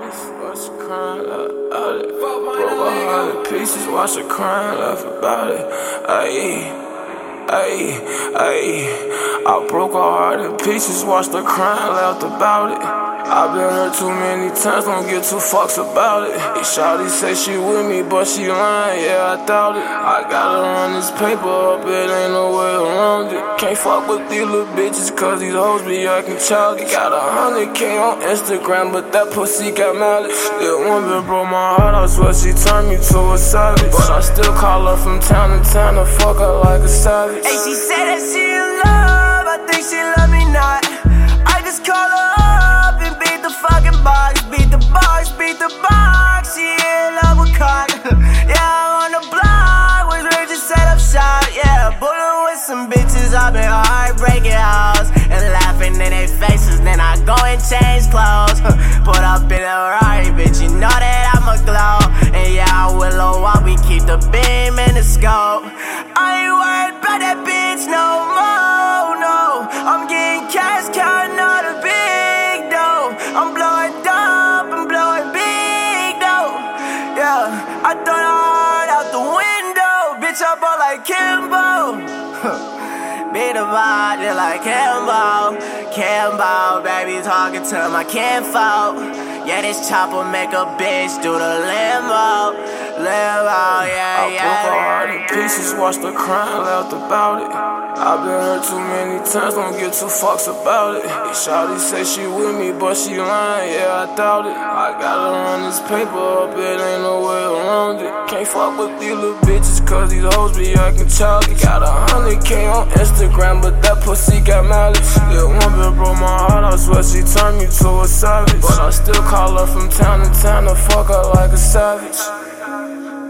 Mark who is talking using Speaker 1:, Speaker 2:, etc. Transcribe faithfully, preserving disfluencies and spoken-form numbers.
Speaker 1: Watch her crying about it. Broke a hundred pieces, watch her crying, laugh about it. Ayy, ayy, ayy. I broke her heart in pieces, watched her crying, laughed about it. I've been hurt too many times, don't give two fucks about it. Shawty say she with me, but she lying, yeah, I doubt it. I gotta run this paper up, it ain't no way around it. Can't fuck with these little bitches, cause these hoes be acting childish. Got a hundred K on Instagram, but that pussy got malice. That one bitch broke my heart, I swear she turned me to a savage. But I still call her from town to town to fuck her like a savage.
Speaker 2: Hey, she said that she in love, I think she love me not. I just call her up and beat the fucking box. Beat the box, beat the box. She in love with cock. Yeah, I'm on the block, was ready to set up shop. Yeah, bullin' with some bitches, I been heartbreaking hoes and laughing in their faces. Then I go and change clothes. Put up in a Rari, bitch, you know that I'm a glow. And yeah, I will while we keep the beam in the scope. I ain't worried about that bitch no more, no. I'm getting cash, counting all the big dough. I'm blowing dope, I'm blowing big dough. Yeah, I throw the heart out the window. Bitch, I bought like Kimbo. Beat the body like Kimbo. Kimbo, baby, talking to my kinfolk. Yeah, this chopper make a bitch do the limo. Limo, yeah,
Speaker 1: I
Speaker 2: yeah.
Speaker 1: broke her heart in pieces, watched her crying, laughed about it. I've been hurt too many times, don't give two fucks about it. Shawty say she with me, but she lying, yeah, I doubt it. I gotta run this paper up, it ain't no way around it. Can't fuck with these little bitches, cause these hoes be acting childish. Got a hundred K on Instagram, but that pussy got malice. That one bitch broke my heart, I swear she turned me to a savage. But I still call her from town to town to fuck her like a savage.